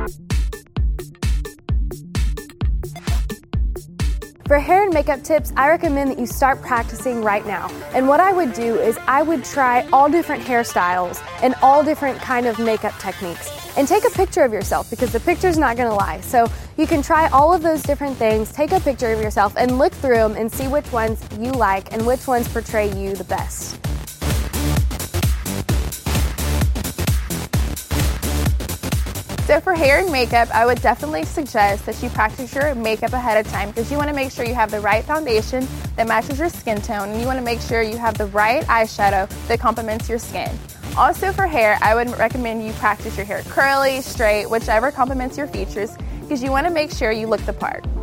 For hair and makeup tips, I recommend that you start practicing right now. And what I would do is I would try all different hairstyles and all different kind of makeup techniques. And take a picture of yourself because the picture's not gonna lie. So you can try all of those different things, take a picture of yourself and look through them and see which ones you like and which ones portray you the best. So for hair and makeup, I would definitely suggest that you practice your makeup ahead of time because you want to make sure you have the right foundation that matches your skin tone, and you want to make sure you have the right eyeshadow that complements your skin. Also for hair, I would recommend you practice your hair curly, straight, whichever complements your features, because you want to make sure you look the part.